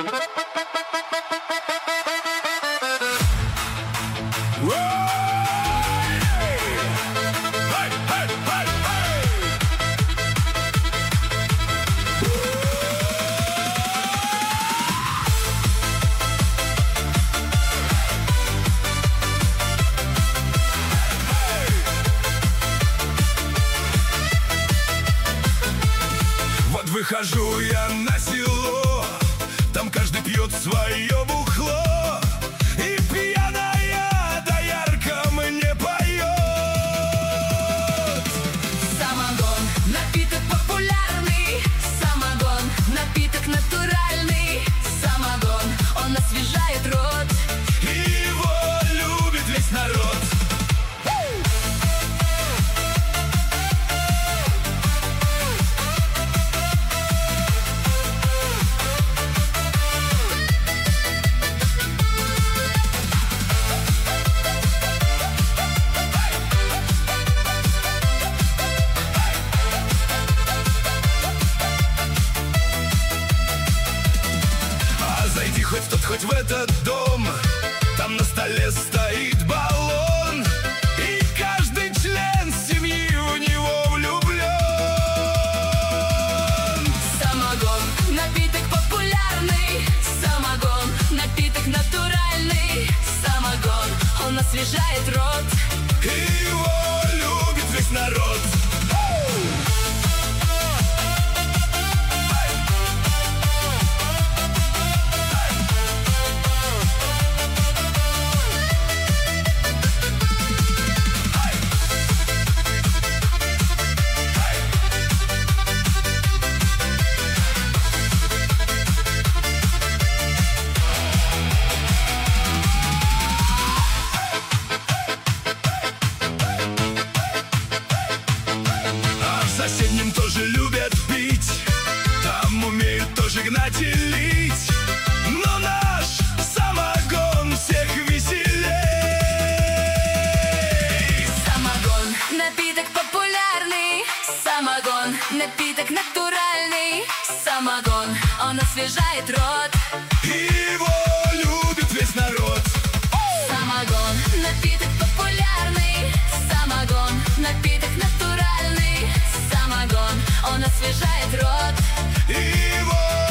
Выхожу я на село, там каждый пьет свое бухло, и пьяная доярка мне поет. Самогон, напиток популярный, самогон, напиток натуральный, самогон, он освежает рот, и его любит весь народ. Хоть в тот, хоть в этот дом, там на столе стоит баллон, и каждый член семьи в него влюблен. Самогон, напиток популярный, самогон, напиток натуральный, самогон, он освежает рот, и его любит весь народ. В соседнем тоже любят пить, там умеют тоже гнать и лить, но наш самогон всех веселей. Самогон, напиток популярный, самогон, напиток натуральный, самогон, он освежает рот, И его любит весь народ. самогон, напиток популярный, самогон, напиток натуральный, самогон, он освежает рот, И его